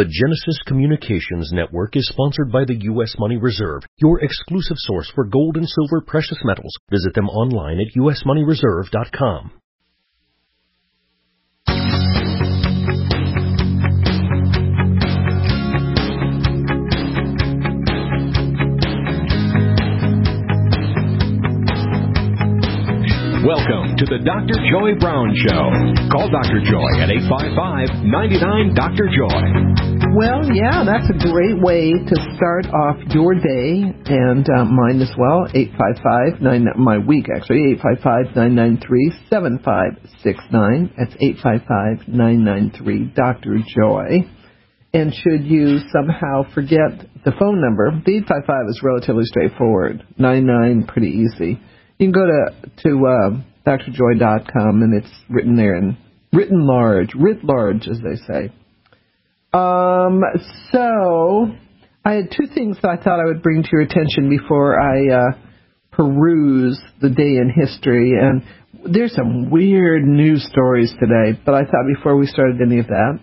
The Genesis Communications Network is sponsored by the U.S. Money Reserve, your exclusive source for gold and silver precious metals. Visit them online at usmoneyreserve.com. Welcome to the Dr. Joy Brown Show. Call Dr. Joy at 855-99-DR-JOY. Well, yeah, that's a great way to start off your day, and mine as well, 855-9, my week actually, 855-993-7569. That's 855-993-DR-JOY. And should you somehow forget the phone number, the 855 is relatively straightforward, 99 pretty easy. You can go to drjoy.com, and it's written there in writ large, as they say. So I had two things that I thought I would bring to your attention before I peruse the day in history. And there's some weird news stories today, but I thought before we started any of that,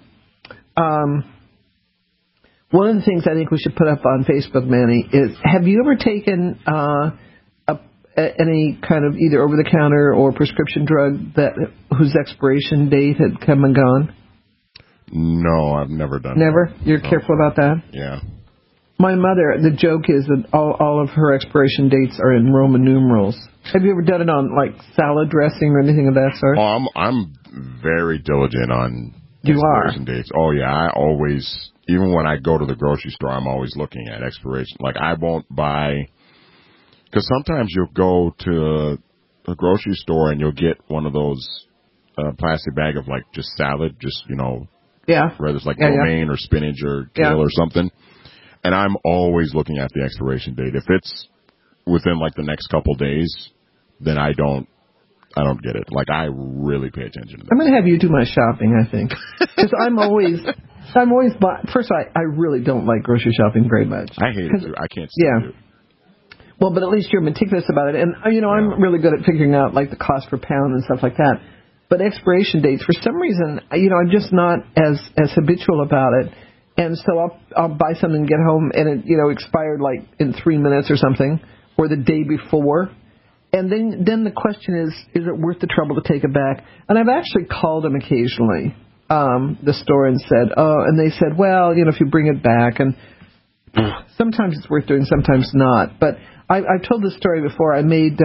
one of the things I think we should put up on Facebook, Manny, is have you ever taken any kind of either over-the-counter or prescription drug whose expiration date had come and gone? No, I've never done Never? that. You're careful about that? Yeah. My mother, the joke is that all of her expiration dates are in Roman numerals. Have you ever done it on, like, salad dressing or anything of that sort? Oh, I'm very diligent on expiration dates. Oh, yeah. I always, even when I go to the grocery store, I'm always looking at expiration. Like, I won't buy... Because sometimes you'll go to a grocery store and you'll get one of those plastic bag of, like, just salad, just, whether it's like romaine or spinach or kale or something. And I'm always looking at the expiration date. If it's within, like, the next couple days, then I don't get it. Like, I really pay attention to that. I'm going to have you do my shopping, I think. Because I'm always first of all, I really don't like grocery shopping very much. I hate it, too. I can't stand it. Well, but at least you're meticulous about it. And, I'm really good at figuring out, like, the cost per pound and stuff like that. But expiration dates, for some reason, I'm just not as habitual about it. And so I'll buy something and get home, and it, expired, like, in 3 minutes or something, or the day before. And then the question is it worth the trouble to take it back? And I've actually called them occasionally, the store, and said, and they said, well, if you bring it back, and sometimes it's worth doing, sometimes not. But I've told this story before. I made,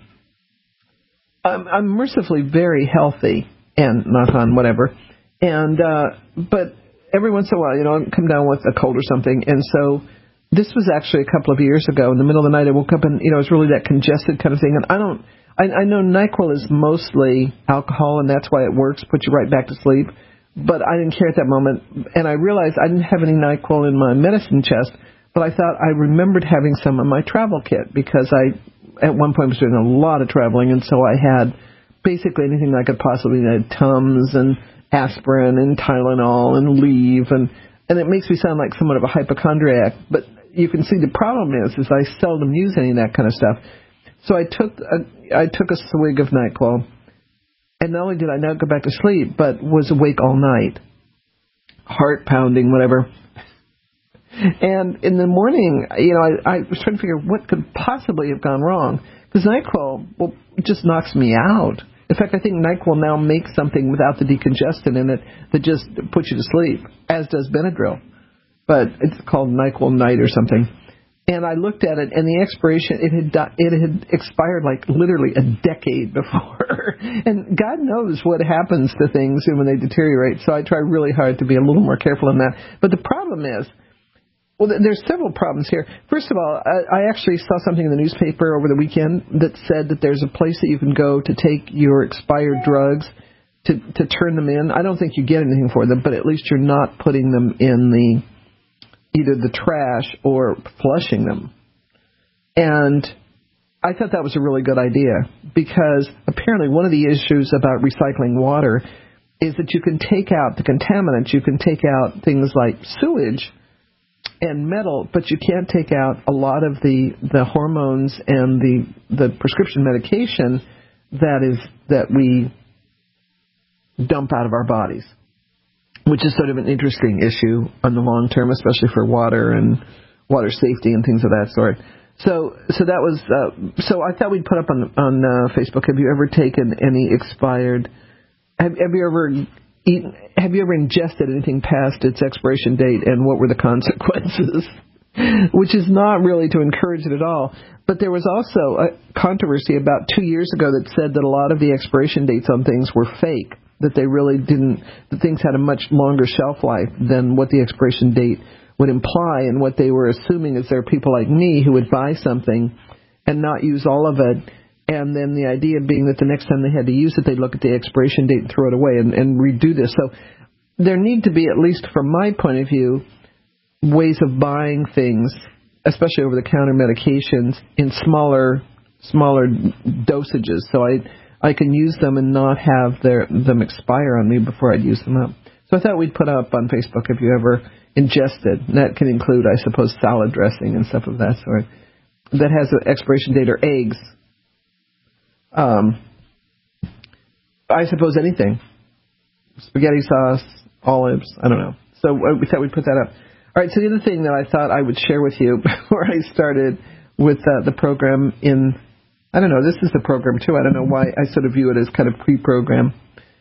I'm mercifully very healthy, and knock on whatever. And, but every once in a while, I'll come down with a cold or something. And so this was actually a couple of years ago. In the middle of the night, I woke up and, it was really that congested kind of thing. And I know NyQuil is mostly alcohol, and that's why it works, puts you right back to sleep. But I didn't care at that moment. And I realized I didn't have any NyQuil in my medicine chest. But I thought I remembered having some in my travel kit because I, at one point, was doing a lot of traveling, and so I had basically anything I could possibly need, Tums and aspirin and Tylenol and Aleve, and it makes me sound like somewhat of a hypochondriac, but you can see the problem is I seldom use any of that kind of stuff. So I took a swig of NyQuil, and not only did I not go back to sleep, but was awake all night, heart pounding, whatever. And in the morning, I was trying to figure what could possibly have gone wrong. Because NyQuil, just knocks me out. In fact, I think NyQuil now makes something without the decongestant in it that just puts you to sleep, as does Benadryl. But it's called NyQuil Night or something. And I looked at it, and the expiration, it had expired like literally a decade before. And God knows what happens to things when they deteriorate. So I try really hard to be a little more careful in that. But the problem is, well, there's several problems here. First of all, I actually saw something in the newspaper over the weekend that said that there's a place that you can go to take your expired drugs to turn them in. I don't think you get anything for them, but at least you're not putting them in either the trash or flushing them. And I thought that was a really good idea because apparently one of the issues about recycling water is that you can take out the contaminants. You can take out things like sewage and metal, but you can't take out a lot of the hormones and the prescription medication that we dump out of our bodies. which is sort of an interesting issue on the long term, especially for water and water safety and things of that sort. So that was. So I thought we'd put up on Facebook. Have you ever taken any expired? Have you ever eaten? Have you ever ingested anything past its expiration date, and what were the consequences? Which is not really to encourage it at all. But there was also a controversy about 2 years ago that said that a lot of the expiration dates on things were fake, that they really didn't, that things had a much longer shelf life than what the expiration date would imply. And what they were assuming is there are people like me who would buy something and not use all of it. And then the idea being that the next time they had to use it, they'd look at the expiration date and throw it away and redo this. So there need to be, at least from my point of view, ways of buying things, especially over-the-counter medications, in smaller dosages, so I can use them and not have them expire on me before I'd use them up. So I thought we'd put up on Facebook if you ever ingested. And that can include, I suppose, salad dressing and stuff of that sort that has an expiration date, or eggs. I suppose anything. Spaghetti sauce, olives, I don't know. So we thought we'd put that up. All right, so the other thing that I thought I would share with you before I started with the program I don't know, this is the program too. I don't know why I sort of view it as kind of pre-program.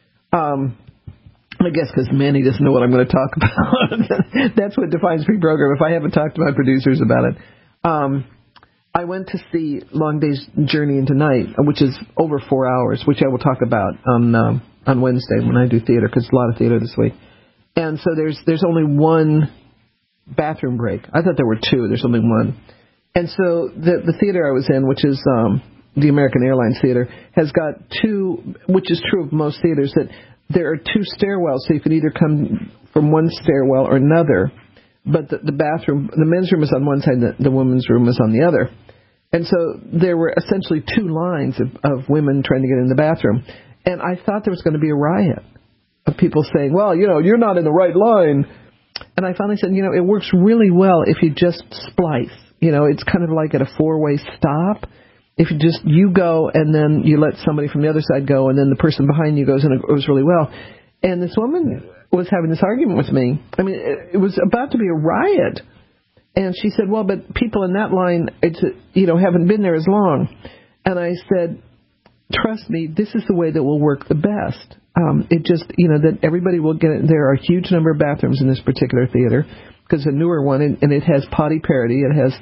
I guess because Manny doesn't know what I'm going to talk about. That's what defines pre-program, if I haven't talked to my producers about it. I went to see Long Day's Journey into Night, which is over 4 hours, which I will talk about on Wednesday when I do theater, because it's a lot of theater this week. And so there's only one bathroom break. I thought there were two. There's only one. And so the theater I was in, which is the American Airlines Theater, has got two, which is true of most theaters, that there are two stairwells, so you can either come from one stairwell or another. But the bathroom, the men's room is on one side, the women's room is on the other. And so there were essentially two lines of women trying to get in the bathroom. And I thought there was going to be a riot of people saying, well, you're not in the right line. And I finally said, it works really well if you just splice. It's kind of like at a four-way stop. If you go and then you let somebody from the other side go, and then the person behind you goes, and it goes really well. And this woman was having this argument with me. I mean, it was about to be a riot. And she said, well, but people in that line, haven't been there as long. And I said, trust me, this is the way that will work the best. It just, that everybody will get it. There are a huge number of bathrooms in this particular theater, because a newer one, and it has potty parity. It has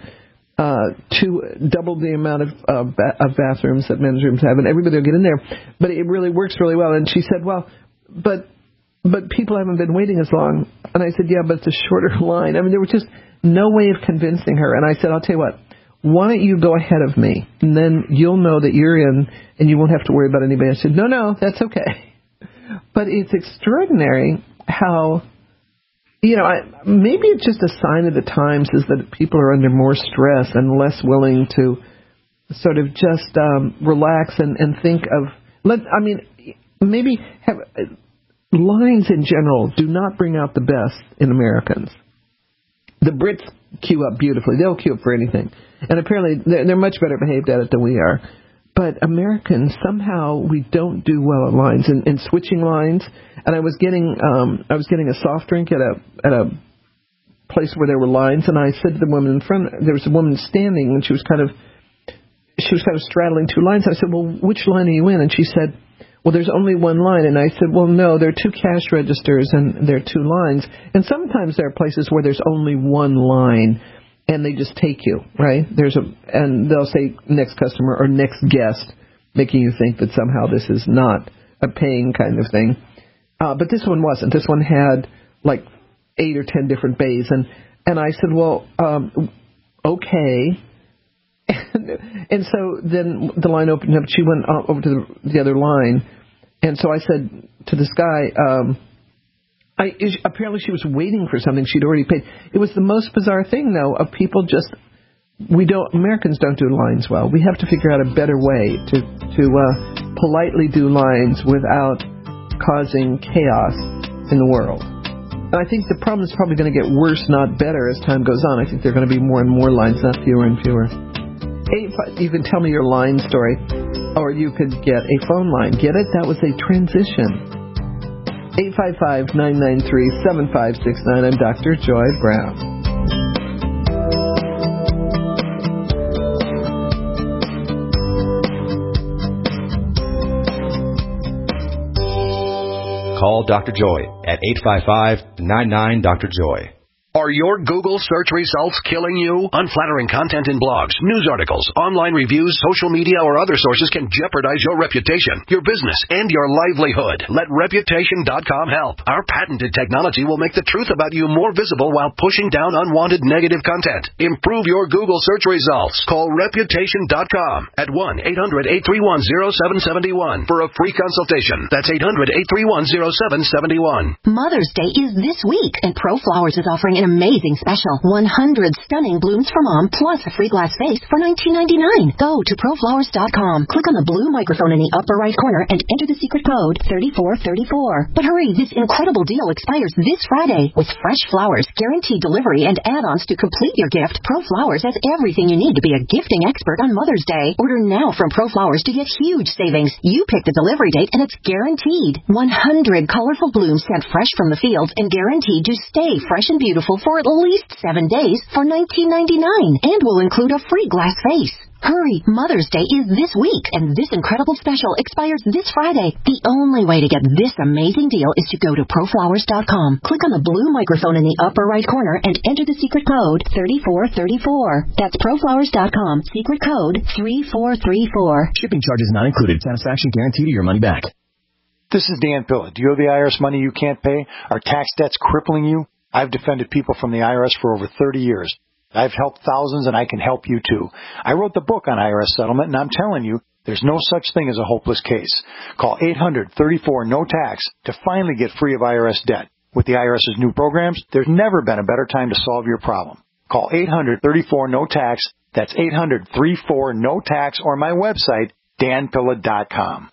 double the amount of bathrooms that men's rooms have, and everybody will get in there. But it really works really well. And she said, well, but people haven't been waiting as long. And I said, yeah, but it's a shorter line. I mean, there was just no way of convincing her. And I said, I'll tell you what, why don't you go ahead of me, and then you'll know that you're in, and you won't have to worry about anybody. I said, no, that's okay. But it's extraordinary how, maybe it's just a sign of the times, is that people are under more stress and less willing to sort of just relax and think of, maybe have lines in general do not bring out the best in Americans. The Brits queue up beautifully. They'll queue up for anything. And apparently they're much better behaved at it than we are. But Americans, somehow we don't do well at lines and switching lines. And I was getting a soft drink at a place where there were lines, and I said to the woman in front, there was a woman standing, and she was kind of straddling two lines. I said, well, which line are you in? And she said, well, there's only one line. And I said, well, no, there are two cash registers and there are two lines. And sometimes there are places where there's only one line, and they just take you, right? And they'll say next customer or next guest, making you think that somehow this is not a paying kind of thing. But this one wasn't. This one had like 8 or 10 different bays. And I said, well, okay. And so then the line opened up. She went over to the other line. And so I said to this guy, apparently she was waiting for something she'd already paid. It was the most bizarre thing, though, of people just, Americans don't do lines well. We have to figure out a better way to politely do lines without causing chaos in the world. And I think the problem is probably going to get worse, not better, as time goes on. I think there are going to be more and more lines, not fewer and fewer. You can tell me your line story, or you could get a phone line. Get it? That was a transition. 855-993-7569. I'm Dr. Joy Brown. Call Dr. Joy at 855-99-DR-JOY. Are your Google search results killing you? Unflattering content in blogs, news articles, online reviews, social media, or other sources can jeopardize your reputation, your business, and your livelihood. Let Reputation.com help. Our patented technology will make the truth about you more visible while pushing down unwanted negative content. Improve your Google search results. Call Reputation.com at 1-800-831-0771 for a free consultation. That's 800-831-0771. Mother's Day is this week, and ProFlowers is offering an amazing special. 100 stunning blooms for Mom, plus a free glass vase for $19.99. Go to ProFlowers.com. Click on the blue microphone in the upper right corner and enter the secret code 3434. But hurry, this incredible deal expires this Friday. With fresh flowers, guaranteed delivery, and add-ons to complete your gift, ProFlowers has everything you need to be a gifting expert on Mother's Day. Order now from ProFlowers to get huge savings. You pick the delivery date and it's guaranteed. 100 colorful blooms sent fresh from the field and guaranteed to stay fresh and beautiful for at least 7 days for $19.99 and will include a free glass vase. Hurry, Mother's Day is this week, and this incredible special expires this Friday. The only way to get this amazing deal is to go to ProFlowers.com. Click on the blue microphone in the upper right corner and enter the secret code 3434. That's ProFlowers.com, secret code 3434. Shipping charges not included. Satisfaction guaranteed or your money back. This is Dan Pilla. Do you owe the IRS money you can't pay? Are tax debts crippling you? I've defended people from the IRS for over 30 years. I've helped thousands, and I can help you too. I wrote the book on IRS settlement, and I'm telling you, there's no such thing as a hopeless case. Call 800-34-NO-TAX to finally get free of IRS debt. With the IRS's new programs, there's never been a better time to solve your problem. Call 800-34-NO-TAX. That's 800-34-NO-TAX, or my website, danpilla.com.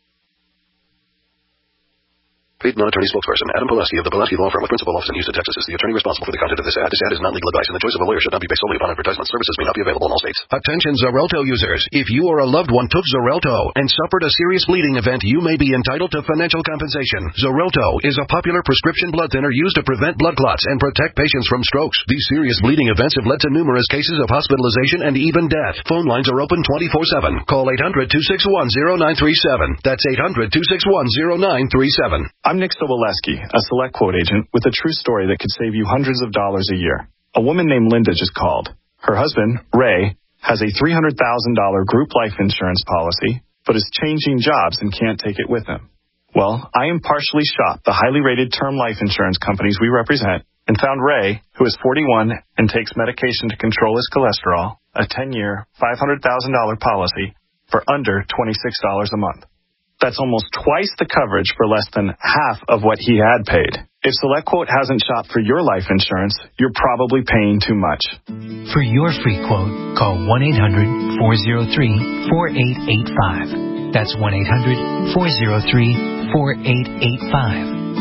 Paid non-attorney spokesperson Adam Pulaski of the Pulaski Law Firm with principal office in Houston, Texas, is the attorney responsible for the content of this ad. This ad is not legal advice, and the choice of a lawyer should not be based solely upon advertisement. Services may not be available in all states. Attention Xarelto users. If you or a loved one took Xarelto and suffered a serious bleeding event, you may be entitled to financial compensation. Xarelto is a popular prescription blood thinner used to prevent blood clots and protect patients from strokes. These serious bleeding events have led to numerous cases of hospitalization and even death. Phone lines are open 24/7. Call 800-261-0937. That's 800-261-0937. I'm Nick Soboleski, a Select Quote agent with a true story that could save you hundreds of dollars a year. A woman named Linda just called. Her husband, Ray, has a $300,000 group life insurance policy, but is changing jobs and can't take it with him. Well, I impartially shopped the highly rated term life insurance companies we represent and found Ray, who is 41 and takes medication to control his cholesterol, a 10-year, $500,000 policy for under $26 a month. That's almost twice the coverage for less than half of what he had paid. If SelectQuote hasn't shopped for your life insurance, you're probably paying too much. For your free quote, call 1-800-403-4885. That's 1-800-403-4885.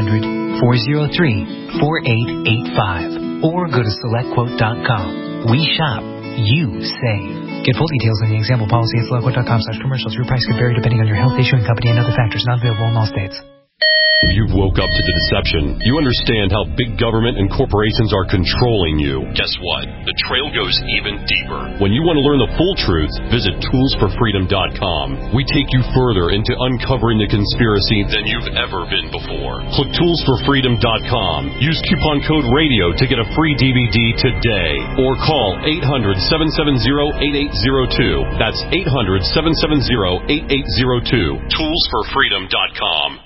1-800-403-4885. Or go to SelectQuote.com. We shop, you save. Get full details in the example policy at SelectQuote.com/commercials. Your price can vary depending on your health, issuing company, and other factors. Not available in all states. You've woke up to the deception. You understand how big government and corporations are controlling you. Guess what? The trail goes even deeper. When you want to learn the full truth, visit toolsforfreedom.com. We take you further into uncovering the conspiracy than you've ever been before. Click toolsforfreedom.com. Use coupon code RADIO to get a free DVD today. Or call 800-770-8802. That's 800-770-8802. Toolsforfreedom.com.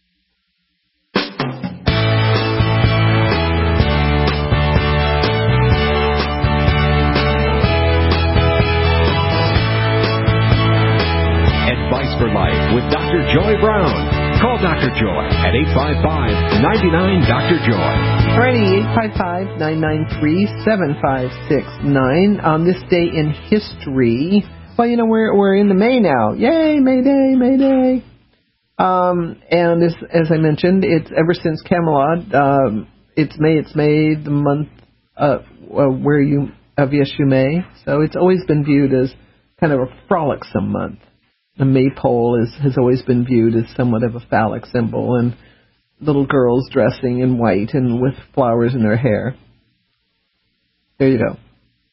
For Life with Dr. Joy Brown. Call Dr. Joy at 855-99-DR-JOY. Alrighty, 855-993-7569. On this day in history, well, you know, we're into May now. Yay, May Day, May Day. And as I mentioned, it's ever since Camelot. It's May, the month where you of Yes You May. So it's always been viewed as kind of a frolicsome month. The maypole has always been viewed as somewhat of a phallic symbol, and little girls dressing in white and with flowers in their hair. There you go.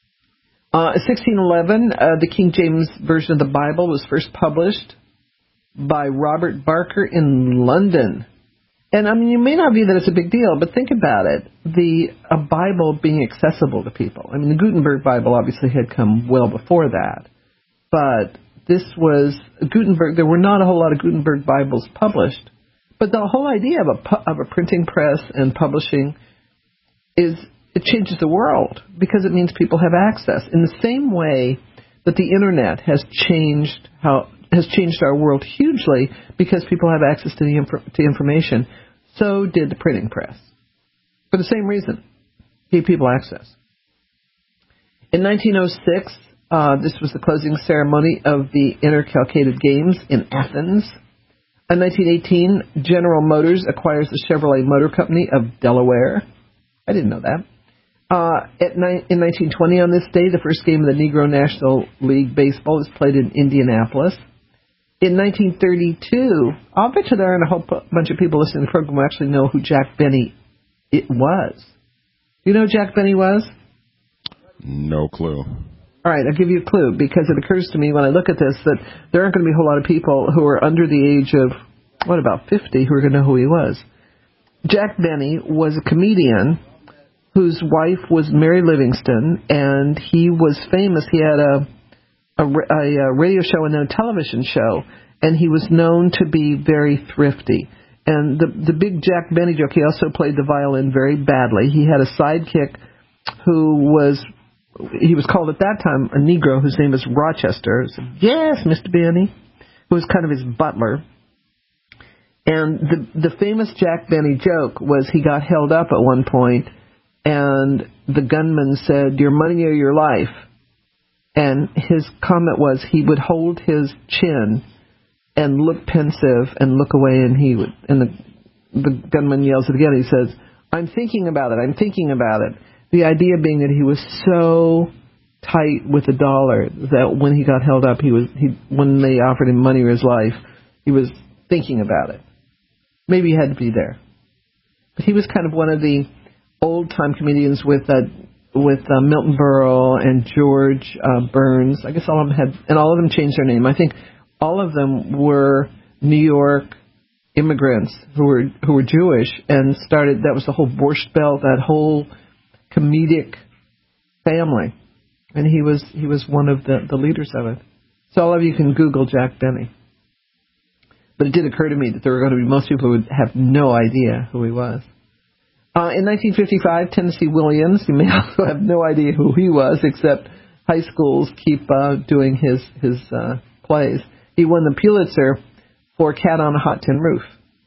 1611, the King James Version of the Bible was first published by Robert Barker in London. And, I mean, you may not view that as a big deal, but think about it. A Bible being accessible to people. I mean, the Gutenberg Bible obviously had come well before that. But this was Gutenberg. There were not a whole lot of Gutenberg Bibles published. But the whole idea of a printing press and publishing it changes the world because it means people have access. In the same way that the Internet has changed our world hugely because people have access to to information, so did the printing press. For the same reason, gave people access. In 1906, this was the closing ceremony of the Intercalcated Games in Athens. In 1918, General Motors acquires the Chevrolet Motor Company of Delaware. I didn't know that. In 1920, on this day, the first game of the Negro National League Baseball is played in Indianapolis. In 1932, I'll bet you there aren't a whole bunch of people listening to the program who actually know who Jack Benny was. Do you know who Jack Benny was? No clue. All right, I'll give you a clue, because it occurs to me when I look at this that there aren't going to be a whole lot of people who are under the age of, about 50, who are going to know who he was. Jack Benny was a comedian whose wife was Mary Livingston, and he was famous. He had a radio show and then a television show, and he was known to be very thrifty. And the big Jack Benny joke, he also played the violin very badly. He had a sidekick who he was called at that time a Negro whose name was Rochester. So, yes, Mr. Benny, who was kind of his butler. And the famous Jack Benny joke was he got held up at one point, and the gunman said, "Your money or your life?" And his comment was he would hold his chin and look pensive and look away, and the gunman yells it again. He says, "I'm thinking about it. I'm thinking about it." The idea being that he was so tight with the dollar that when he got held up, when they offered him money or his life, he was thinking about it. Maybe he had to be there. But he was kind of one of the old-time comedians with Milton Berle and George Burns. I guess all of them and all of them changed their name. I think all of them were New York immigrants who were Jewish and started. That was the whole Borscht Belt, that whole comedic family, and he was one of the leaders of it. So all of you can Google Jack Benny. But it did occur to me that there were going to be most people who would have no idea who he was. In 1955, Tennessee Williams, you may also have no idea who he was, except high schools keep doing his plays. He won the Pulitzer for Cat on a Hot Tin Roof.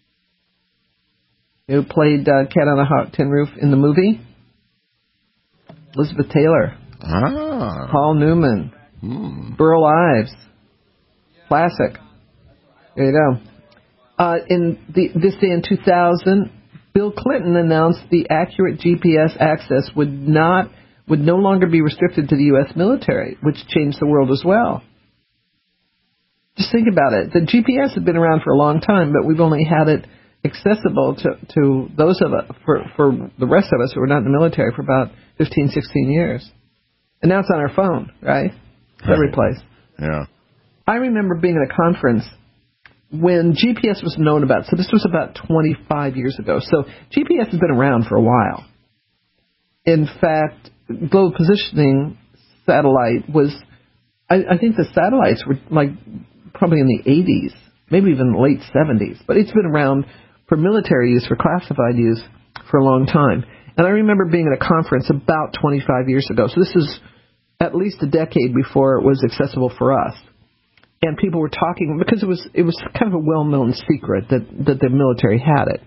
Who played Cat on a Hot Tin Roof in the movie? Elizabeth Taylor. Paul Newman. Burl Ives. Classic. There you go. This day in 2000, Bill Clinton announced the accurate GPS access would no longer be restricted to the U.S. military, which changed the world as well. Just think about it. The GPS had been around for a long time, but we've only had it accessible to those of us, for the rest of us who are not in the military, for about 15, 16 years. And now it's on our phone, right? Every place. Yeah. I remember being at a conference when GPS was known about. So this was about 25 years ago. So GPS has been around for a while. In fact, Global Positioning Satellite was, I think the satellites were like probably in the 80s, maybe even late 70s. But it's been around for military use, for classified use, for a long time. And I remember being at a conference about 25 years ago. So this is at least a decade before it was accessible for us. And people were talking, because it was kind of a well-known secret that the military had it.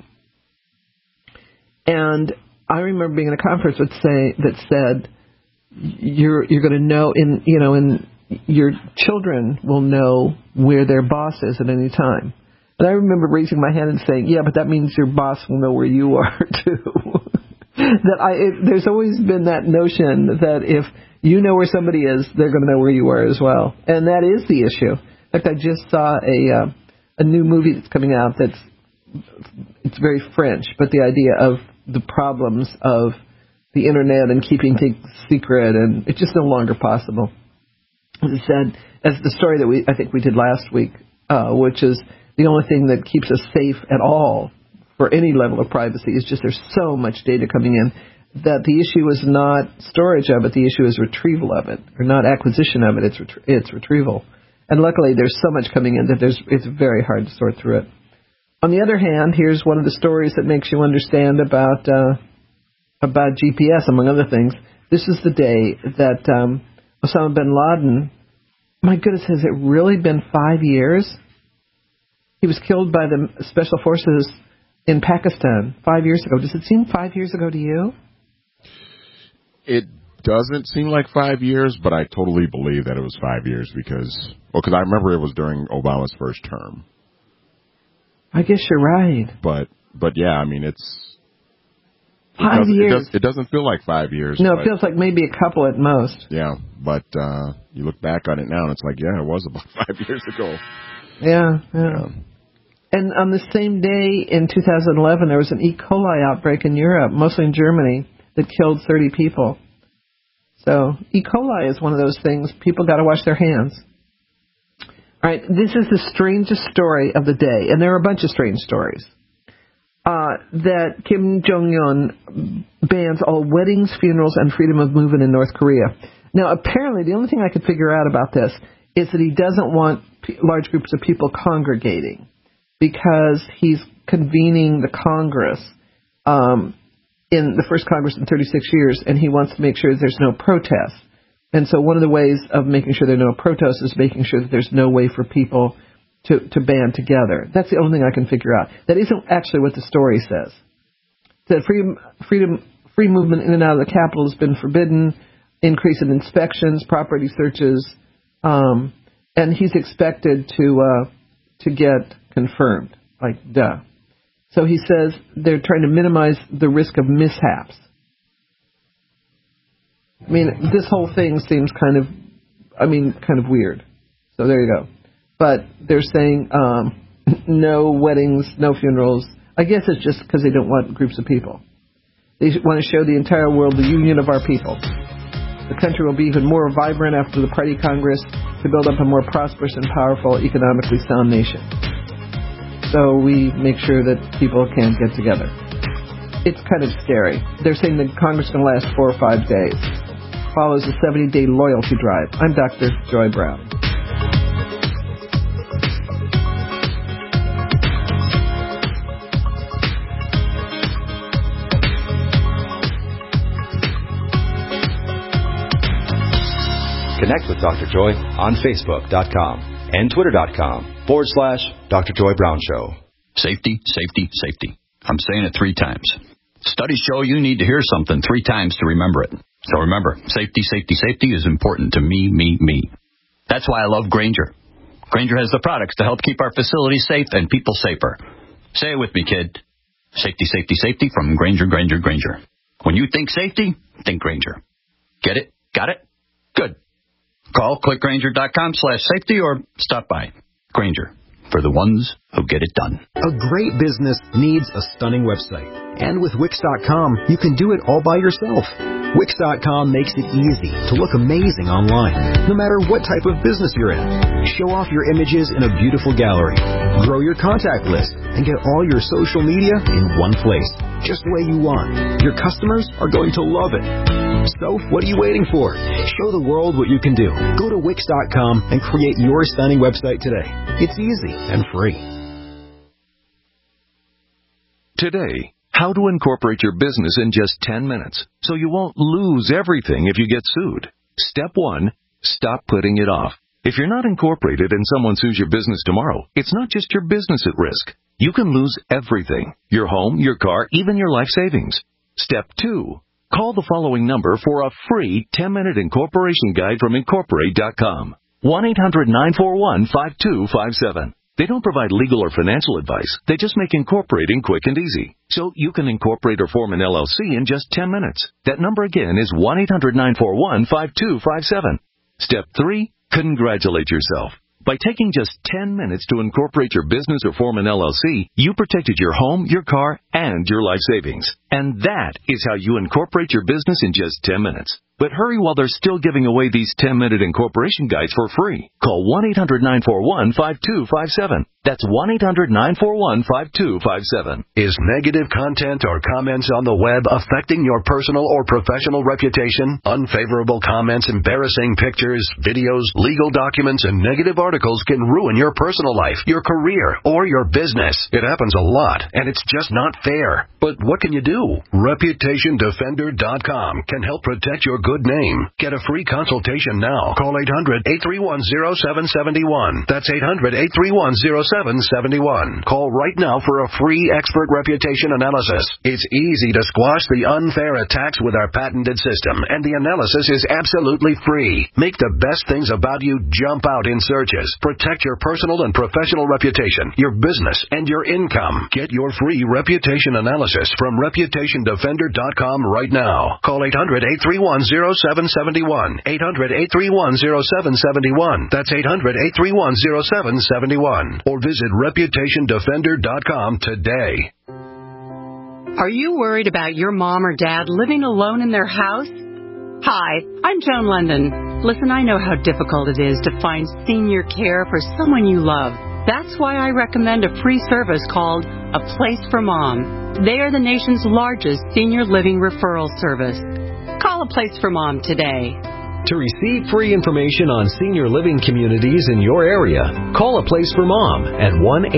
And I remember being at a conference that said you're going to know in your children will know where their boss is at any time. And I remember raising my hand and saying, yeah, but that means your boss will know where you are too. There's always been that notion that if you know where somebody is, they're going to know where you are as well. And that is the issue. In fact, I just saw a new movie that's coming out that's it's very French, but the idea of the problems of the Internet and keeping things secret, and it's just no longer possible. As I said, as the story that I think we did last week, which is the only thing that keeps us safe at all for any level of privacy is just there's so much data coming in that the issue is not storage of it, the issue is retrieval of it, or not acquisition of it, it's retrieval. And luckily there's so much coming in that it's very hard to sort through it. On the other hand, here's one of the stories that makes you understand about GPS, among other things. This is the day that Osama bin Laden, my goodness, has it really been 5 years? He was killed by the Special Forces in Pakistan 5 years ago. Does it seem 5 years ago to you? It doesn't seem like 5 years, but I totally believe that it was 5 years because I remember it was during Obama's first term. I guess you're right. But yeah, I mean, it's 5 years. It doesn't feel like 5 years. No, it feels like maybe a couple at most. Yeah, but you look back on it now, and it's like, yeah, it was about 5 years ago. Yeah. And on the same day in 2011, there was an E. coli outbreak in Europe, mostly in Germany, that killed 30 people. So E. coli is one of those things. People got to wash their hands. All right, this is the strangest story of the day, and there are a bunch of strange stories. That Kim Jong-un bans all weddings, funerals, and freedom of movement in North Korea. Now, apparently, the only thing I could figure out about this is that he doesn't want large groups of people congregating because he's convening the Congress in the first Congress in 36 years, and he wants to make sure there's no protests. And so one of the ways of making sure there are no protests is making sure that there's no way for people to band together. That's the only thing I can figure out. That isn't actually what the story says. That free movement in and out of the capital has been forbidden, increase in inspections, property searches, and he's expected to get confirmed. Like, duh. So he says they're trying to minimize the risk of mishaps. I mean, this whole thing seems kind of weird. So there you go. But they're saying no weddings, no funerals. I guess it's just because they don't want groups of people. They want to show the entire world the union of our people. The country will be even more vibrant after the Party Congress to build up a more prosperous and powerful, economically sound nation. So we make sure that people can get together. It's kind of scary. They're saying the Congress is going to last 4 or 5 days. Follows a 70-day loyalty drive. I'm Dr. Joy Brown. Connect with Dr. Joy on Facebook.com and Twitter.com/Dr. Joy Brown Show. Safety, safety, safety. I'm saying it 3 times. Studies show you need to hear something 3 times to remember it. So remember, safety, safety, safety is important to me. That's why I love Grainger. Grainger has the products to help keep our facilities safe and people safer. Say it with me, kid. Safety, safety, safety from Grainger, Grainger, Grainger. When you think safety, think Grainger. Get it? Got it? Good. Call clickgrainger.com/safety or stop by. Grainger, for the ones who get it done. A great business needs a stunning website. And with Wix.com, you can do it all by yourself. Wix.com makes it easy to look amazing online, no matter what type of business you're in. Show off your images in a beautiful gallery. Grow your contact list and get all your social media in one place, just the way you want. Your customers are going to love it. So, what are you waiting for? Show the world what you can do. Go to Wix.com and create your stunning website today. It's easy and free. Today, how to incorporate your business in just 10 minutes so you won't lose everything if you get sued. Step 1, stop putting it off. If you're not incorporated and someone sues your business tomorrow, it's not just your business at risk. You can lose everything: your home, your car, even your life savings. Step 2, call the following number for a free 10-minute incorporation guide from Incorporate.com. 1-800-941-5257. They don't provide legal or financial advice. They just make incorporating quick and easy. So you can incorporate or form an LLC in just 10 minutes. That number again is 1-800-941-5257. Step 3, congratulate yourself. By taking just 10 minutes to incorporate your business or form an LLC, you protected your home, your car, and your life savings. And that is how you incorporate your business in just 10 minutes. But hurry while they're still giving away these 10-minute incorporation guides for free. Call 1-800-941-5257. That's 1-800-941-5257. Is negative content or comments on the web affecting your personal or professional reputation? Unfavorable comments, embarrassing pictures, videos, legal documents, and negative articles can ruin your personal life, your career, or your business. It happens a lot, and it's just not fair. But what can you do? ReputationDefender.com can help protect your good name. Get a free consultation now. Call 800-831-0771. That's 800-831-0771. Call right now for a free expert reputation analysis. It's easy to squash the unfair attacks with our patented system, and the analysis is absolutely free. Make the best things about you jump out in searches. Protect your personal and professional reputation, your business, and your income. Get your free reputation analysis from ReputationDefender.com right now. Call 800-831-0771. 800-831-0771. That's 800-831-0771. Or visit ReputationDefender.com today. Are you worried about your mom or dad living alone in their house? Hi, I'm Joan London. Listen, I know how difficult it is to find senior care for someone you love. That's why I recommend a free service called A Place for Mom. They are the nation's largest senior living referral service. Call A Place for Mom today. To receive free information on senior living communities in your area, call A Place for Mom at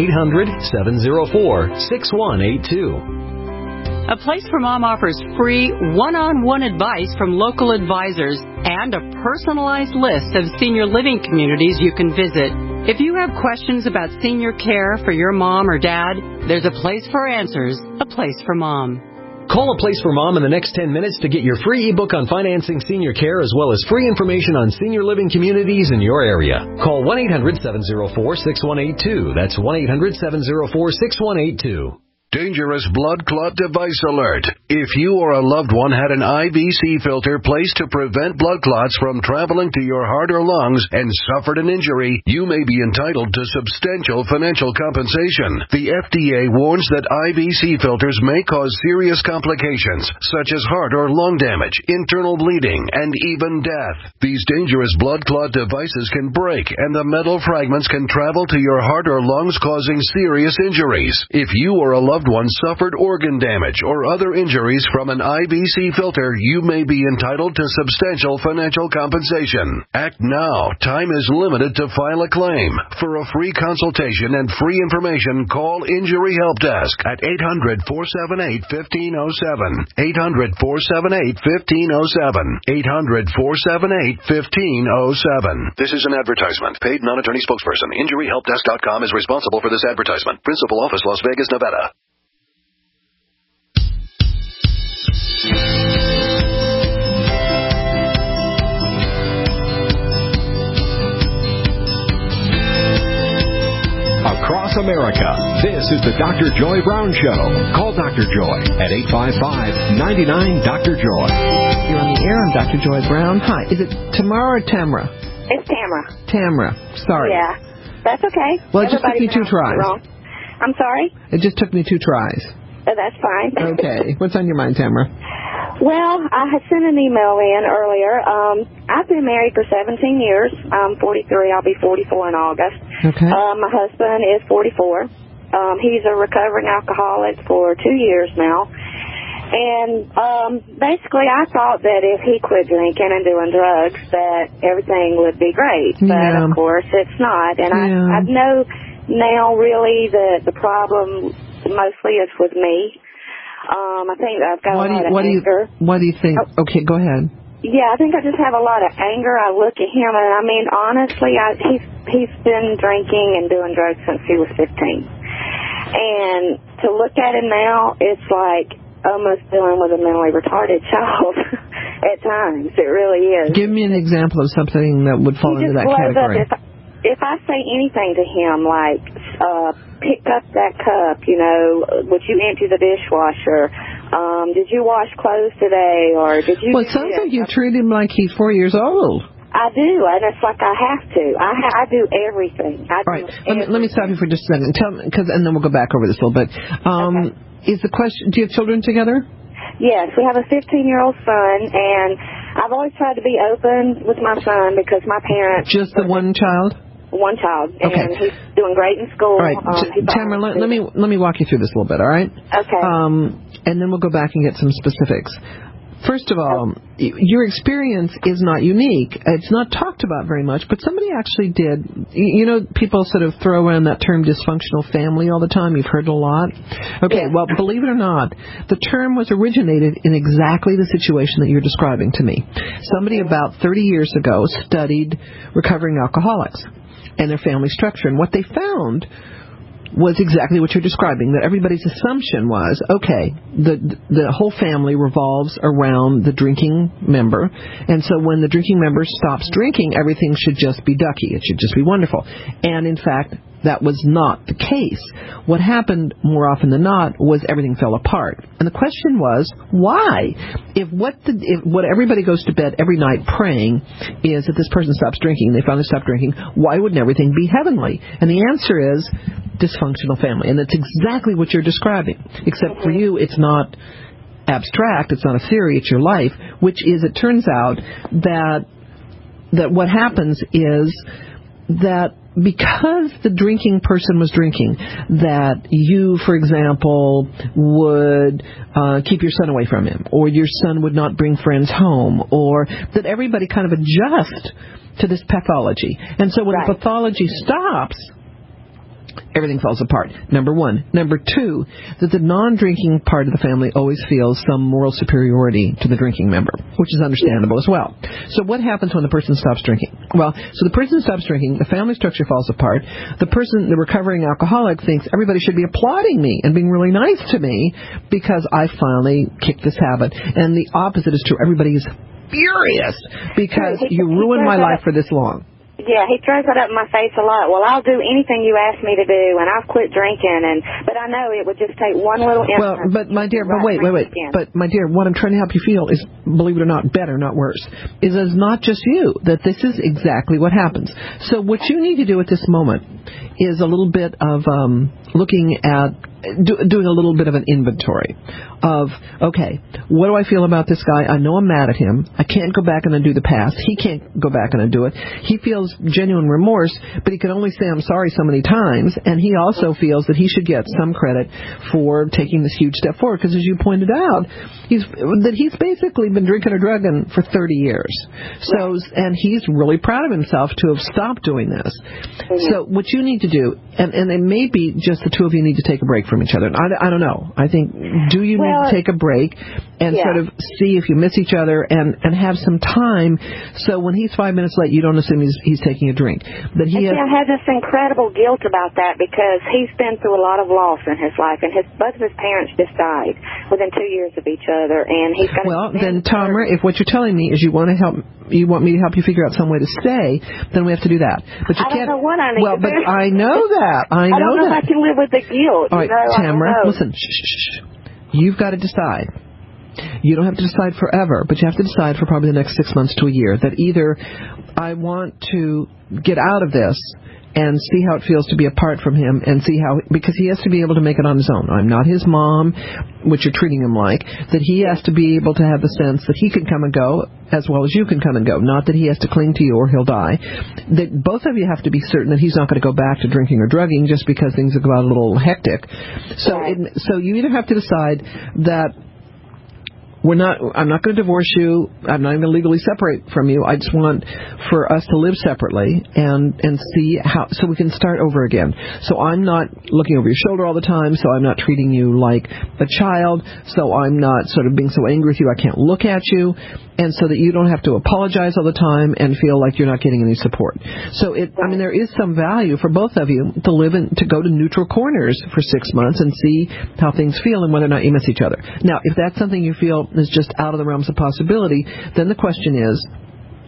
1-800-704-6182. A Place for Mom offers free one-on-one advice from local advisors and a personalized list of senior living communities you can visit. If you have questions about senior care for your mom or dad, there's a place for answers, A Place for Mom. Call A Place for Mom in the next 10 minutes to get your free ebook on financing senior care as well as free information on senior living communities in your area. Call 1-800-704-6182. That's 1-800-704-6182. Dangerous blood clot device alert. If you or a loved one had an IVC filter placed to prevent blood clots from traveling to your heart or lungs and suffered an injury, you may be entitled to substantial financial compensation. The FDA warns that IVC filters may cause serious complications, such as heart or lung damage, internal bleeding, and even death. These dangerous blood clot devices can break, and the metal fragments can travel to your heart or lungs, causing serious injuries. If you or a loved one suffered organ damage or other injuries from an IVC filter, you may be entitled to substantial financial compensation. Act now. Time is limited to file a claim. For a free consultation and free information, call Injury Help Desk at 800-478-1507. 800-478-1507. 800-478-1507. This is an advertisement. Paid non-attorney spokesperson. InjuryHelpDesk.com is responsible for this advertisement. Principal office, Las Vegas, Nevada. Across America, this is the Dr. Joy Brown Show. Call Dr. Joy at 855-99-DR-JOY. You're on the air. I'm Dr. Joy Brown. Hi. Is it Tamara or Tamra? It's Tamra. Tamra. Sorry. Yeah, that's okay. Well, it just took me 2 tries. I'm sorry? It just took me 2 tries. Oh, that's fine. Okay. What's on your mind, Tamara? Well, I had sent an email in earlier. I've been married for 17 years. I'm 43. I'll be 44 in August. Okay. My husband is 44. He's a recovering alcoholic for 2 years now. And basically, I thought that if he quit drinking and doing drugs, that everything would be great. But, of course, it's not. And I know now, really, that the problem mostly is with me. I think I've got a lot of anger. What do you think? Oh. Okay, go ahead. Yeah, I think I just have a lot of anger. I look at him, and I mean, honestly, he's been drinking and doing drugs since he was 15. And to look at him now, it's like almost dealing with a mentally retarded child at times. It really is. Give me an example of something that would fall into that category. If I say anything to him, like, pick up that cup, would you empty the dishwasher? Did you wash clothes today? Or did you... Well, it sounds like you treat him like he's 4 years old. I do, and it's like I have to. I do everything. All right, let me stop you for just a second, and then we'll go back over this a little bit. Okay. Is the question, do you have children together? Yes, we have a 15-year-old son, and I've always tried to be open with my son because my parents... Just the one child? One child, okay. And he's doing great in school. All right, Tamara, let me walk you through this a little bit, all right? Okay. And then we'll go back and get some specifics. First of all, your experience is not unique. It's not talked about very much, but somebody actually did. You know, people sort of throw around that term dysfunctional family all the time. You've heard it a lot. Okay, well, believe it or not, the term was originated in exactly the situation that you're describing to me. Somebody about 30 years ago studied recovering alcoholics and their family structure, and what they found was exactly what you're describing, that everybody's assumption was, okay, the whole family revolves around the drinking member, and so when the drinking member stops drinking, everything should just be ducky. It should just be wonderful. And in fact, that was not the case. What happened more often than not was everything fell apart. And the question was, why? If what everybody goes to bed every night praying is that this person stops drinking, they finally stop drinking, why wouldn't everything be heavenly? And the answer is dysfunctional family. And that's exactly what you're describing. Except for you, it's not abstract, it's not a theory, it's your life, which is, it turns out that what happens is that because the drinking person was drinking, that you, for example, would keep your son away from him, or your son would not bring friends home, or that everybody kind of adjusts to this pathology. And so when the pathology stops, everything falls apart. Number one. Number two, that the non-drinking part of the family always feels some moral superiority to the drinking member, which is understandable as well. So what happens when the person stops drinking? Well, so the person stops drinking, the family structure falls apart, the recovering alcoholic thinks everybody should be applauding me and being really nice to me because I finally kicked this habit. And the opposite is true. Everybody is furious because you ruined my life for this long. Yeah, he throws that up in my face a lot. Well, I'll do anything you ask me to do, and I've quit drinking, but I know it would just take one little instance. Well, but my dear, wait. But my dear, what I'm trying to help you feel is, believe it or not, better, not worse, is it's not just you, that this is exactly what happens. So what you need to do at this moment is a little bit of looking at, doing a little bit of an inventory of, okay, what do I feel about this guy? I know I'm mad at him. I can't go back and undo the past. He can't go back and undo it. He feels genuine remorse, but he can only say I'm sorry so many times, and he also feels that he should get some credit for taking this huge step forward, because as you pointed out, he's basically been drinking or drugging for 30 years. So, and he's really proud of himself to have stopped doing this. So what you need to do, and it may be just the two of you need to take a break from each other. I don't know. I think, do you need to take a break and sort of see if you miss each other and have some time, so when he's 5 minutes late, you don't assume he's taking a drink. That he I have this incredible guilt about that, because he's been through a lot of loss in his life, and both of his parents just died within 2 years of each other, and he's got. Well, then, Tamara, if what you're telling me is you want me to help you figure out some way to stay, then we have to do that. But you can't. I don't know what I need to do. But I know that. I don't know if I can live with the guilt. All right, Tamara, listen. Shh. You've got to decide. You don't have to decide forever, but you have to decide for probably the next 6 months to a year that either I want to get out of this and see how it feels to be apart from him, and see how, because he has to be able to make it on his own. I'm not his mom, which you're treating him like, that he has to be able to have the sense that he can come and go as well as you can come and go, not that he has to cling to you or he'll die. That both of you have to be certain that he's not going to go back to drinking or drugging just because things have got a little hectic. So you either have to decide that I'm not going to divorce you. I'm not going to legally separate from you. I just want for us to live separately and see how, so we can start over again. So I'm not looking over your shoulder all the time. So I'm not treating you like a child. So I'm not sort of being so angry with you I can't look at you. And so that you don't have to apologize all the time and feel like you're not getting any support. So there is some value for both of you to to go to neutral corners for 6 months and see how things feel and whether or not you miss each other. Now, if that's something you feel is just out of the realms of possibility, then the question is,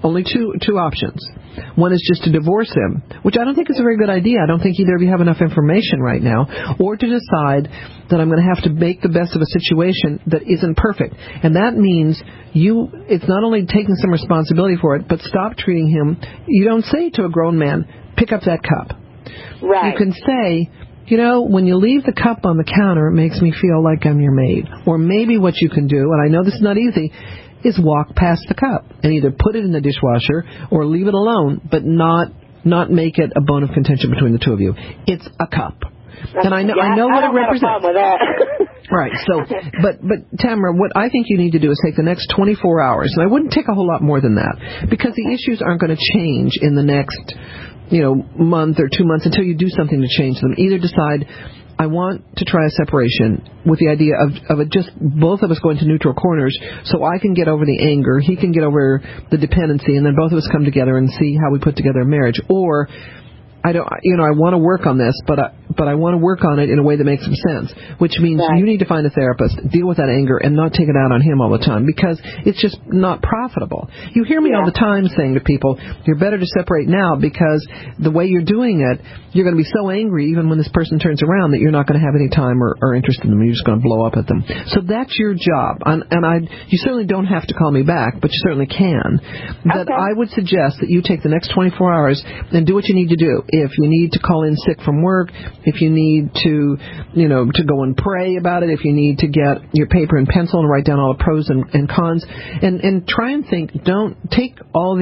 only two options. One is just to divorce him, which I don't think is a very good idea. I don't think either of you have enough information right now, or to decide that I'm going to have to make the best of a situation that isn't perfect. And that means it's not only taking some responsibility for it, but stop treating him. You don't say to a grown man, pick up that cup. Right. You can say, when you leave the cup on the counter, it makes me feel like I'm your maid. Or maybe what you can do, and I know this is not easy, is walk past the cup and either put it in the dishwasher or leave it alone, but not make it a bone of contention between the two of you. It's a cup. And I know what it represents. I don't have a problem with that. Right. So, but Tamara, what I think you need to do is take the next 24 hours, and I wouldn't take a whole lot more than that, because the issues aren't going to change in the next, month or 2 months until you do something to change them. Either decide, I want to try a separation with the idea of it just both of us going to neutral corners, so I can get over the anger, he can get over the dependency, and then both of us come together and see how we put together a marriage. Or I want to work on this, but I want to work on it in a way that makes some sense, which means you need to find a therapist, deal with that anger, and not take it out on him all the time, because it's just not profitable. You hear me all the time saying to people, you're better to separate now, because the way you're doing it, you're going to be so angry even when this person turns around that you're not going to have any time or interest in them. You're just going to blow up at them. So that's your job. You certainly don't have to call me back, but you certainly can. That I would suggest that you take the next 24 hours and do what you need to do. If you need to call in sick from work, if you need to, to go and pray about it, if you need to get your paper and pencil and write down all the pros and cons, and try and think, don't take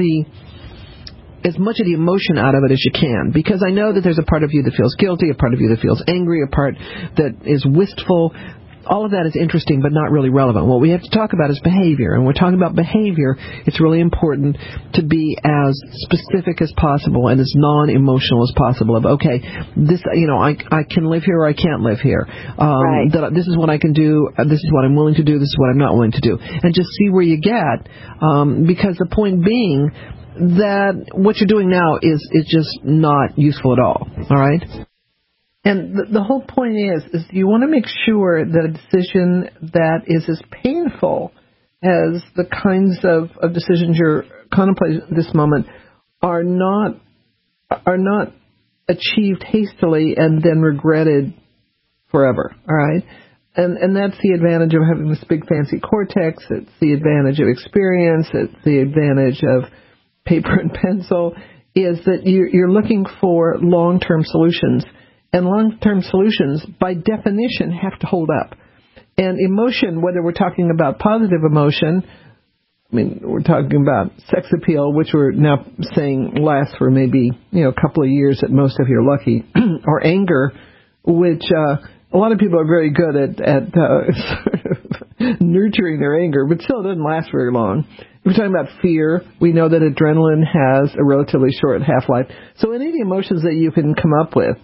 as much of the emotion out of it as you can, because I know that there's a part of you that feels guilty, a part of you that feels angry, a part that is wistful. All of that is interesting, but not really relevant. What we have to talk about is behavior. And when we're talking about behavior, it's really important to be as specific as possible and as non-emotional as possible. Of, okay, this, I can live here or I can't live here. That this is what I can do. This is what I'm willing to do. This is what I'm not willing to do. And just see where you get. Because the point being that what you're doing now is just not useful at all. All right? And the whole point is you want to make sure that a decision that is as painful as the kinds of decisions you're contemplating at this moment are not achieved hastily and then regretted forever. All right? And that's the advantage of having this big fancy cortex. It's the advantage of experience. It's the advantage of paper and pencil, is that you're looking for long-term solutions. And long-term solutions, by definition, have to hold up. And emotion, whether we're talking about positive emotion, we're talking about sex appeal, which we're now saying lasts for maybe, a couple of years at most if you're lucky, or anger, which a lot of people are very good at nurturing their anger, but still it doesn't last very long. If we're talking about fear, we know that adrenaline has a relatively short half-life. So any of the emotions that you can come up with,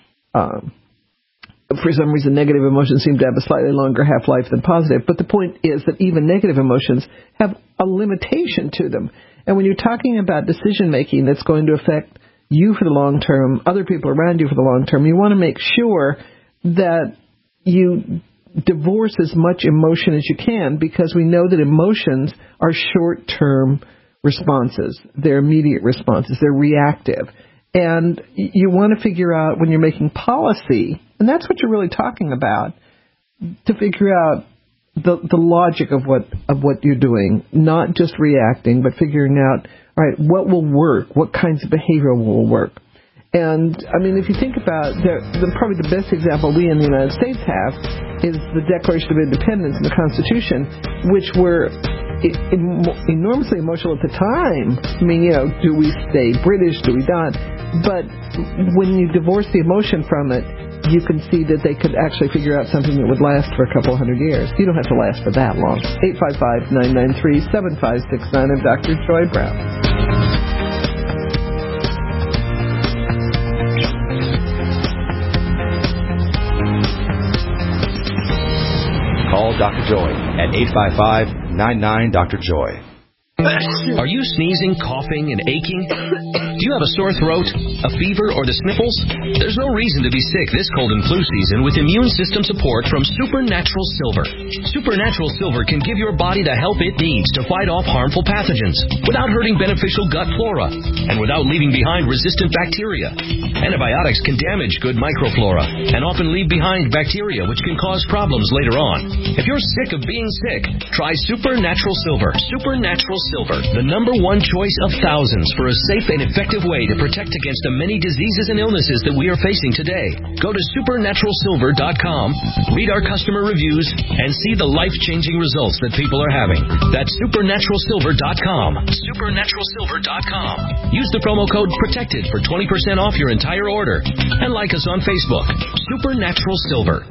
for some reason, negative emotions seem to have a slightly longer half-life than positive. But the point is that even negative emotions have a limitation to them. And when you're talking about decision-making that's going to affect you for the long term, other people around you for the long term, you want to make sure that you divorce as much emotion as you can, because we know that emotions are short-term responses. They're immediate responses. They're reactive. And you want to figure out when you're making policy, and that's what you're really talking about, to figure out the logic of what you're doing, not just reacting, but figuring out, all right, what will work, what kinds of behavior will work. And, if you think about probably the best example we in the United States have is the Declaration of Independence and the Constitution, which were enormously emotional at the time. Do we stay British? Do we not? But when you divorce the emotion from it, you can see that they could actually figure out something that would last for a couple hundred years. You don't have to last for that long. 855-993-7569. I'm Dr. Joy Brown. Call Dr. Joy at 855-99-DR-JOY. Are you sneezing, coughing, and aching? Do you have a sore throat? a fever, or the sniffles? There's no reason to be sick this cold and flu season with immune system support from Supernatural Silver. Supernatural Silver can give your body the help it needs to fight off harmful pathogens without hurting beneficial gut flora and without leaving behind resistant bacteria. Antibiotics can damage good microflora and often leave behind bacteria which can cause problems later on. If you're sick of being sick, try Supernatural Silver. Supernatural Silver, the #1 choice of thousands for a safe and effective way to protect against the many diseases and illnesses that we are facing today. Go to supernaturalsilver.com, read our customer reviews, and see the life-changing results that people are having. That's supernaturalsilver.com. Supernaturalsilver.com. Use the promo code PROTECTED for 20% off your entire order. And like us on Facebook. Supernatural Silver.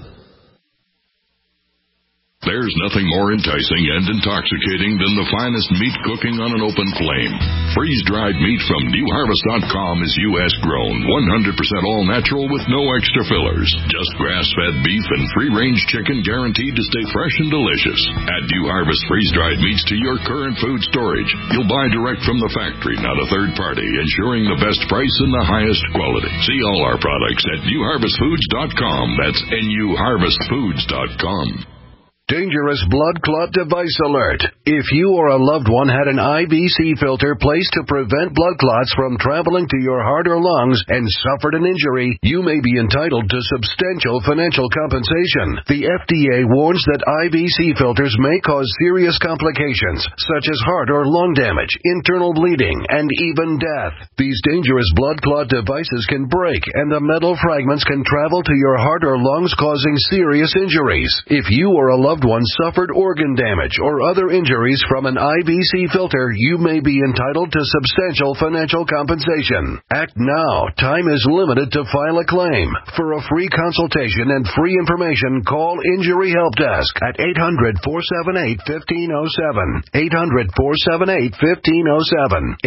There's nothing more enticing and intoxicating than the finest meat cooking on an open flame. Freeze-dried meat from NewHarvest.com is U.S. grown, 100% all natural with no extra fillers. Just grass-fed beef and free-range chicken guaranteed to stay fresh and delicious. Add New Harvest freeze-dried meats to your current food storage. You'll buy direct from the factory, not a third party, ensuring the best price and the highest quality. See all our products at NewHarvestFoods.com. That's NewHarvestFoods.com. Dangerous blood clot device alert. If you or a loved one had an IVC filter placed to prevent blood clots from traveling to your heart or lungs and suffered an injury, you may be entitled to substantial financial compensation. The FDA warns that IVC filters may cause serious complications, such as heart or lung damage, internal bleeding, and even death. These dangerous blood clot devices can break, and the metal fragments can travel to your heart or lungs, causing serious injuries. If you or a loved one suffered organ damage or other injuries from an IVC filter, you may be entitled to substantial financial compensation. Act now. Time is limited to file a claim. For a free consultation and free information, call Injury Help Desk at 800-478-1507. 800-478-1507.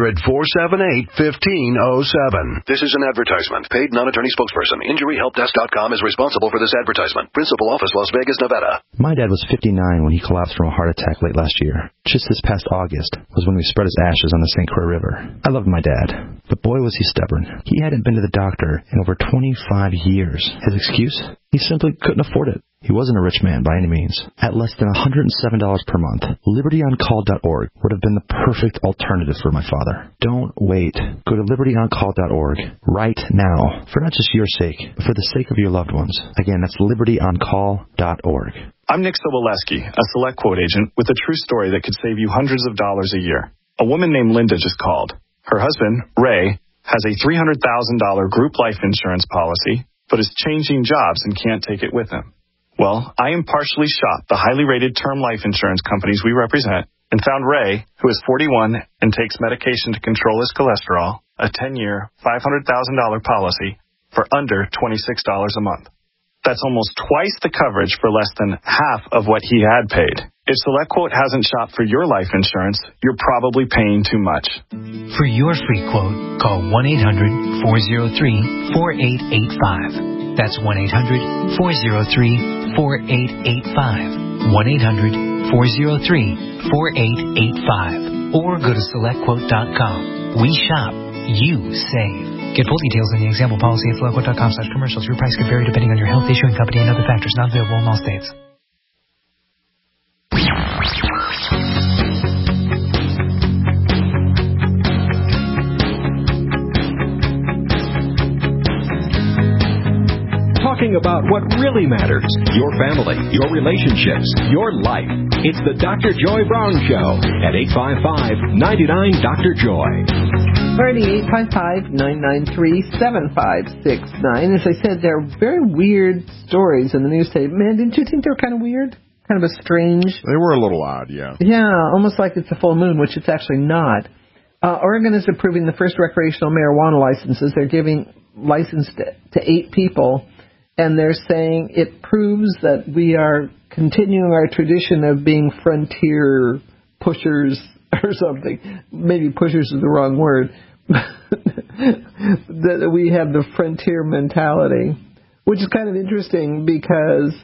800-478-1507. This is an advertisement. Paid non-attorney spokesperson. InjuryHelpDesk.com is responsible for this advertisement. Principal office, Las Vegas, Nevada. My dad was 59 when he collapsed from a heart attack late last year. Just this past August was when we spread his ashes on the St. Croix River. I loved my dad, but boy was he stubborn. He hadn't been to the doctor in over 25 years. His excuse? He simply couldn't afford it. He wasn't a rich man by any means. At less than $107 per month, LibertyOnCall.org would have been the perfect alternative for my father. Don't wait. Go to LibertyOnCall.org right now, for not just your sake, but for the sake of your loved ones. Again, that's LibertyOnCall.org. I'm Nick Soboleski, a Select Quote agent with a true story that could save you hundreds of dollars a year. A woman named Linda just called. Her husband, Ray, has a $300,000 group life insurance policy, but is changing jobs and can't take it with him. Well, I impartially shopped the highly rated term life insurance companies we represent and found Ray, who is 41 and takes medication to control his cholesterol, a 10-year, $500,000 policy for under $26 a month. That's almost twice the coverage for less than half of what he had paid. If SelectQuote hasn't shopped for your life insurance, you're probably paying too much. For your free quote, call 1-800-403-4885. That's 1-800-403-4885. 1-800-403-4885. Or go to SelectQuote.com. We shop, you save. Get full details in the example policy at SelectQuote.com/commercials. Your price can vary depending on your health, issuing company, and other factors. Not available in all states. Talking about what really matters, your family, your relationships, your life. It's the Dr. Joy Brown Show at 855-99-DR-JOY. Alrighty, 855-993-7569. As I said, there are very weird stories in the news today. Man, didn't you think they were kind of weird? Kind of a strange... They were a little odd, yeah. Yeah, almost like it's a full moon, which it's actually not. Oregon is approving the first recreational marijuana licenses. They're giving license to 8 people, and they're saying it proves that we are continuing our tradition of being frontier pushers or something. Maybe pushers is the wrong word. That we have the frontier mentality, which is kind of interesting because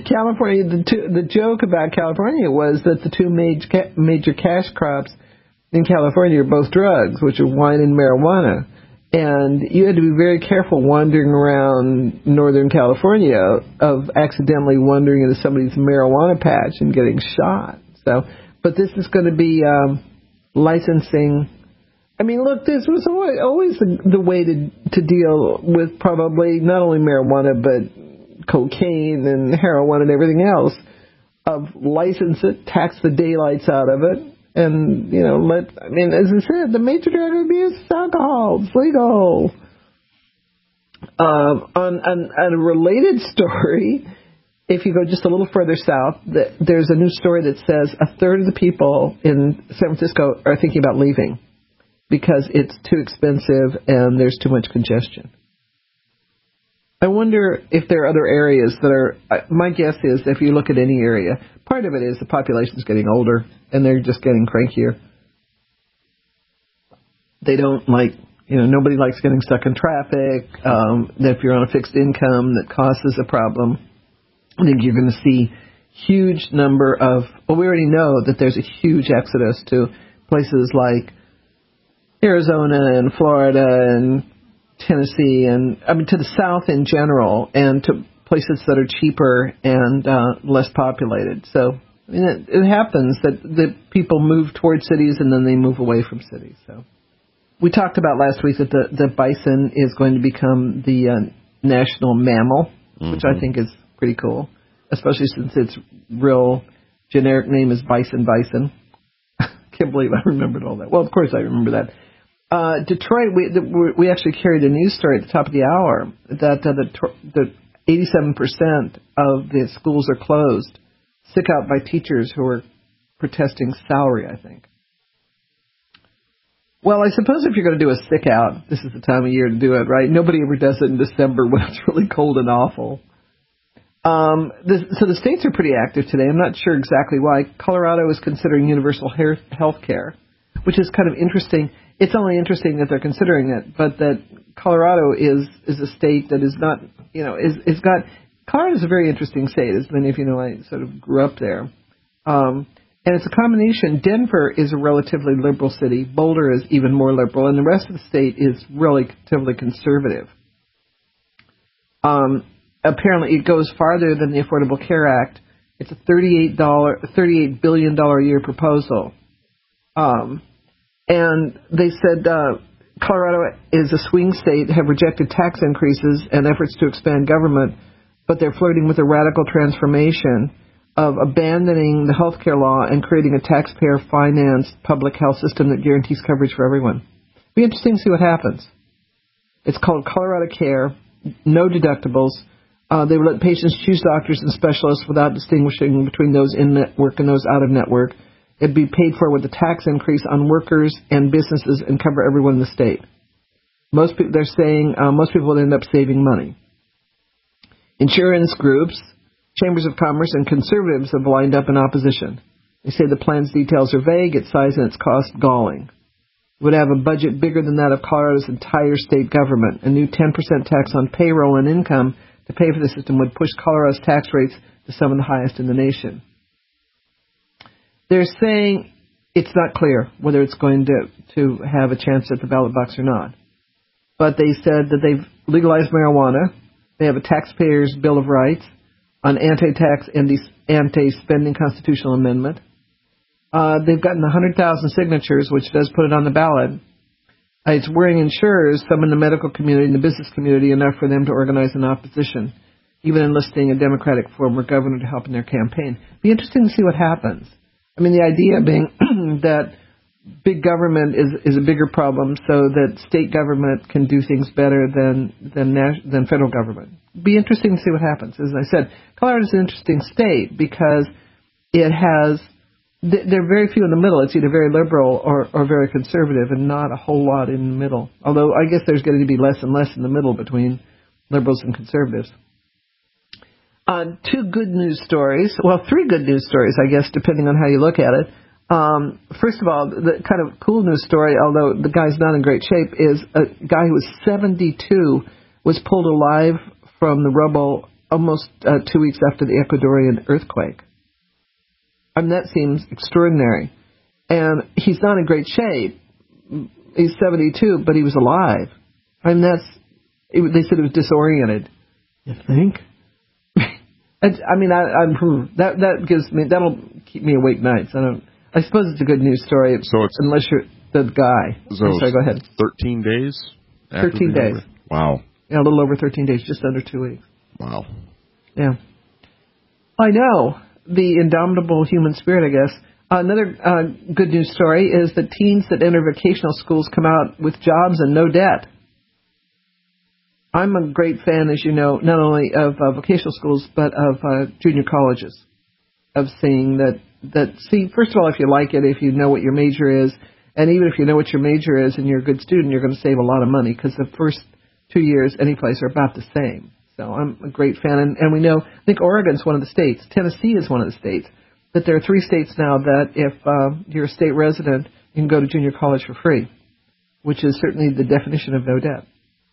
California, the joke about California was that the two major cash crops in California are both drugs, which are wine and marijuana. And you had to be very careful wandering around Northern California of accidentally wandering into somebody's marijuana patch and getting shot. So, but this is going to be licensing. I mean, look, this was always the way to deal with probably not only marijuana but cocaine and heroin and everything else. Of license it, tax the daylights out of it. And, you know, as I said, the major drug of abuse is alcohol. It's legal. On a related story, if you go just a little further south, there's a new story that says a third of the people in San Francisco are thinking about leaving because it's too expensive and there's too much congestion. I wonder if there are other areas that are, my guess is if you look at any area, part of it is the population is getting older and they're just getting crankier. They don't nobody likes getting stuck in traffic. That if you're on a fixed income, that cost is a problem. I think you're going to see huge number of, we already know that there's a huge exodus to places like Arizona and Florida and Tennessee and to the South in general, and to places that are cheaper and less populated. So it happens that people move towards cities and then they move away from cities. So we talked about last week that the bison is going to become the national mammal, which I think is pretty cool, especially since its real generic name is bison. Can't believe I remembered all that. Well, of course I remember that. Detroit, we actually carried a news story at the top of the hour that the 87% of the schools are closed, sick out by teachers who are protesting salary, I think. Well, I suppose if you're going to do a sick out, this is the time of year to do it, right? Nobody ever does it in December when it's really cold and awful. So the states are pretty active today. I'm not sure exactly why. Colorado is considering universal health care, which is kind of interesting. It's only interesting that they're considering it, but that Colorado is a state that is not, Colorado is a very interesting state. As many of you know, I sort of grew up there. And it's a combination. Denver is a relatively liberal city. Boulder is even more liberal, and the rest of the state is relatively conservative. Apparently, it goes farther than the Affordable Care Act. It's a $38 billion a year proposal. And they said Colorado is a swing state, have rejected tax increases and efforts to expand government, but they're flirting with a radical transformation of abandoning the health care law and creating a taxpayer-financed public health system that guarantees coverage for everyone. It'll be interesting to see what happens. It's called Colorado Care, no deductibles. They will let patients choose doctors and specialists without distinguishing between those in-network and those out-of-network. It'd be paid for with a tax increase on workers and businesses and cover everyone in the state. Most people, they're saying, most people will end up saving money. Insurance groups, chambers of commerce, and conservatives have lined up in opposition. They say the plan's details are vague, its size and its cost galling. It would have a budget bigger than that of Colorado's entire state government. A new 10% tax on payroll and income to pay for the system would push Colorado's tax rates to some of the highest in the nation. They're saying it's not clear whether it's going to have a chance at the ballot box or not. But they said that they've legalized marijuana. They have a taxpayer's Bill of Rights, an anti-tax, anti-spending constitutional amendment. They've gotten 100,000 signatures, which does put it on the ballot. It's worrying insurers, some in the medical community and the business community, enough for them to organize an opposition, even enlisting a Democratic former governor to help in their campaign. Be interesting to see what happens. I mean, the idea being that big government is a bigger problem, so that state government can do things better than federal government. Be interesting to see what happens. As I said, Colorado is an interesting state because it has, there are very few in the middle. It's either very liberal or very conservative, and not a whole lot in the middle. Although I guess there's going to be less and less in the middle between liberals and conservatives. Two good news stories. Well, three good news stories, I guess, depending on how you look at it. First of all, the kind of cool news story, although the guy's not in great shape, is a guy who was 72 was pulled alive from the rubble almost 2 weeks after the Ecuadorian earthquake. I mean, that seems extraordinary. And he's not in great shape. He's 72, but he was alive. I mean, they said he was disoriented. You think? That gives me, that'll keep me awake nights. I suppose it's a good news story. So it's, unless you're the guy. So sorry, go ahead. 13 days? 13 days. Wow. Yeah, a little over 13 days, just under 2 weeks. Wow. Yeah. I know. The indomitable human spirit, I guess. Another good news story is that teens that enter vocational schools come out with jobs and no debt. I'm a great fan, as you know, not only of vocational schools, but of junior colleges, of seeing that, first of all, if you like it, if you know what your major is, and even if you know what your major is and you're a good student, you're going to save a lot of money because the first 2 years any place are about the same. So I'm a great fan. And we know, I think Oregon's one of the states. Tennessee is one of the states. That there are 3 states now that if you're a state resident, you can go to junior college for free, which is certainly the definition of no debt.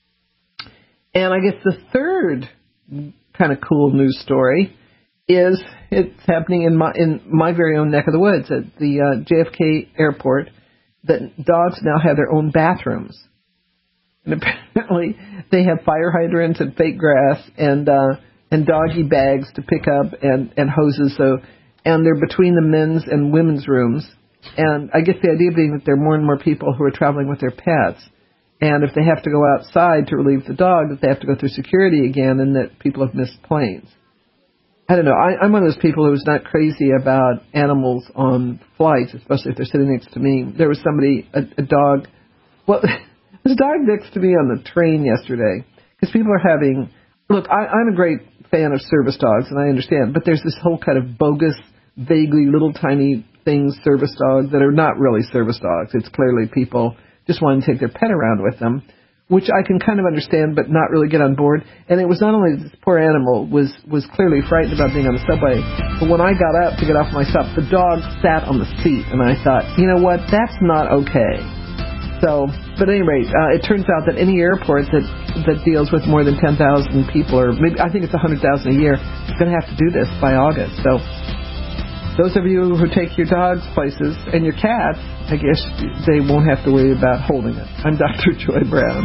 And I guess the third kind of cool news story is it's happening in my very own neck of the woods at the JFK airport, that dogs now have their own bathrooms. And apparently they have fire hydrants and fake grass and doggy bags to pick up and hoses. And they're between the men's and women's rooms. And I guess the idea being that there are more and more people who are traveling with their pets. And if they have to go outside to relieve the dog, that they have to go through security again, and that people have missed planes. I don't know. I'm one of those people who's not crazy about animals on flights, especially if they're sitting next to me. There was somebody, a dog. Well, there's a dog next to me on the train yesterday. Because people are having... Look, I'm a great fan of service dogs, and I understand. But there's this whole kind of bogus, vaguely little tiny things, service dogs, that are not really service dogs. It's clearly people just wanting to take their pet around with them, which I can kind of understand but not really get on board. And it was not only this poor animal was clearly frightened about being on the subway, but when I got up to get off my stop, the dog sat on the seat, and I thought, you know what, that's not okay. So, but at any rate, it turns out that any airport that deals with more than 10,000 people, or maybe I think it's 100,000 a year, is going to have to do this by August. So those of you who take your dogs places and your cats, I guess they won't have to worry about holding it. I'm Dr. Joy Brown.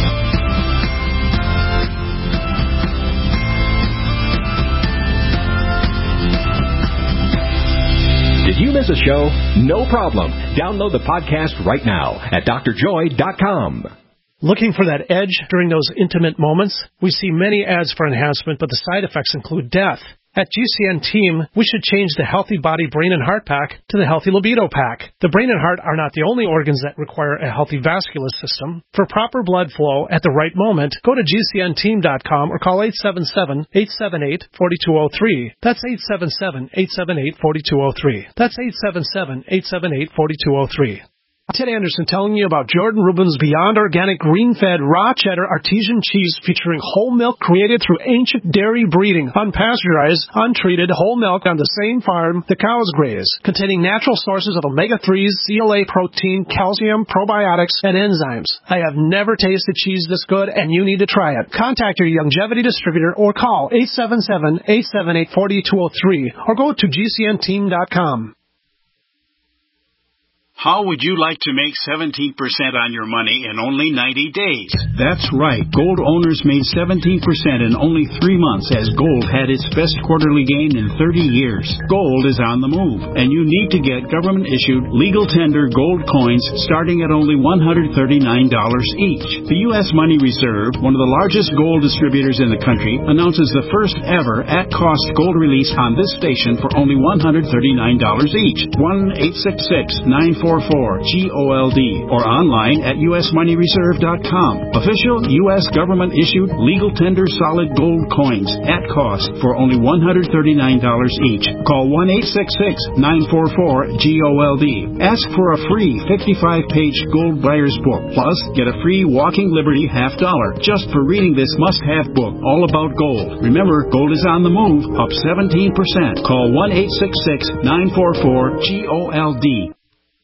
Did you miss a show? No problem. Download the podcast right now at drjoy.com. Looking for that edge during those intimate moments? We see many ads for enhancement, but the side effects include death. At GCN Team, we should change the Healthy Body, Brain, and Heart Pack to the Healthy Libido Pack. The brain and heart are not the only organs that require a healthy vascular system. For proper blood flow at the right moment, go to GCNteam.com or call 877-878-4203. That's 877-878-4203. That's 877-878-4203. Ted Anderson telling you about Jordan Rubin's Beyond Organic Green-Fed Raw Cheddar Artesian Cheese featuring whole milk created through ancient dairy breeding, unpasteurized, untreated whole milk on the same farm the cows graze, containing natural sources of omega-3s, CLA protein, calcium, probiotics, and enzymes. I have never tasted cheese this good, and you need to try it. Contact your Youngevity distributor or call 877-878-4203 or go to GCNteam.com. How would you like to make 17% on your money in only 90 days? That's right. Gold owners made 17% in only 3 months as gold had its best quarterly gain in 30 years. Gold is on the move, and you need to get government-issued legal tender gold coins starting at only $139 each. The U.S. Money Reserve, one of the largest gold distributors in the country, announces the first ever at-cost gold release on this station for only $139 each. 1-866-944-GOLD or online at usmoneyreserve.com. Official U.S. government-issued legal tender solid gold coins at cost for only $139 each. Call 1-866-944-GOLD. Ask for a free 55-page gold buyer's book. Plus, get a free Walking Liberty $50 just for reading this must-have book all about gold. Remember, gold is on the move, up 17%. Call 1-866-944-GOLD.